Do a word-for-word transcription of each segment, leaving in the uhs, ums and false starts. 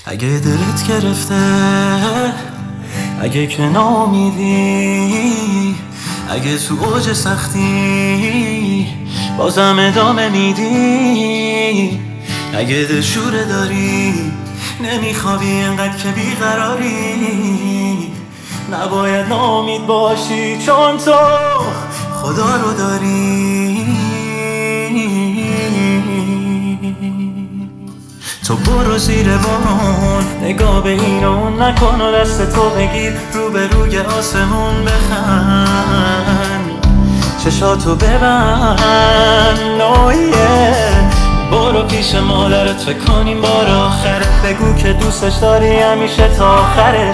اگه دلت گرفته، اگه که نامیدی، اگه تو اوج سختی بازم ادامه میدی، اگه دلشوره داری نمیخوابی انقدر که بیقراری، نباید ناامید باشی چون تو خدا رو داری. تو برو زیر بارون، نگاه به این و اون نکن و دست تو بگیر رو به روی آسمون بخند، چشاتو ببند نویه. برو پیش مادرت فکر کنیم بار آخرت، بگو که دوستش داری همیشه تا آخرش،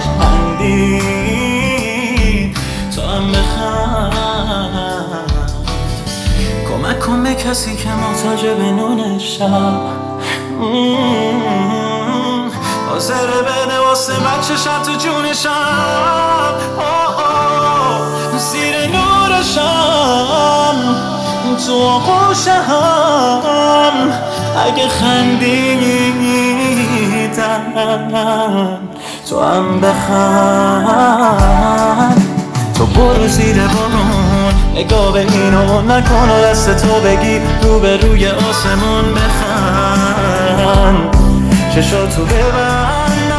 خندید تو هم بخند. کمک کن به کسی که محتاج به نون شب، حاضره بده واسه بچه‌شم تو جونشم، زیر نورشم تو آغوشم. اگه خندیدم تو هم بخند. تو برو زیر بارون، نگاه به این و نکن و دست تو بگیر رو به روی آسمون بخند، چشاتو ببند.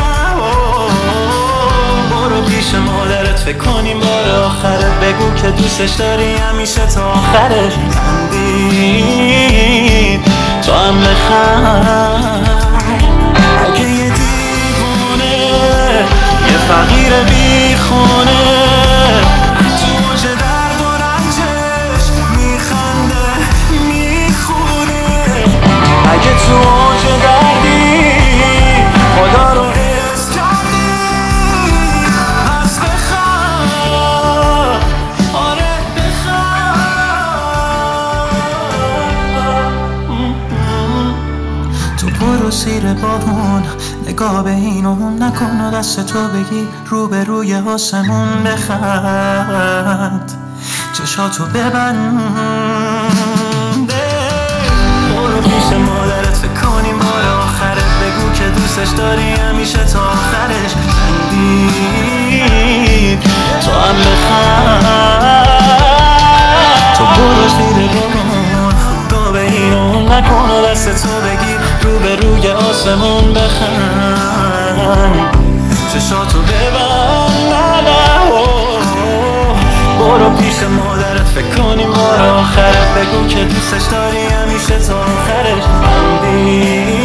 برو پیش مادرت فکر کنیم بار آخرت، بگو که دوستش داری همیشه تا آخرش، خندید تو هم بخند. اگه یه دیوونه، یه فقیر بی خونه تو اوج درد و رنجش میخنده میخونه، اگه تو اوج دردی خدا رو حس کردی پس بخند، آره بخند. تو برو زیر بارون، نگاه به این و اون نکن و دست تو بگی رو به روی آسمون بخند، چشاتو ببند. برو پیش مادرت فکر کنیم بار آخرت، بگو که دوستش داری همیشه تا آخرش، خندید تو هم بخند. تو برو زیر بارون، نگاه به این و اون نکن و دست تو بگیر رو به روی آسمون بخند، چشاتو ببند. برو پیش مادرت فکر کنیم بار آخرت، بگو که دوستش داری همیشه تا آخرش، خندید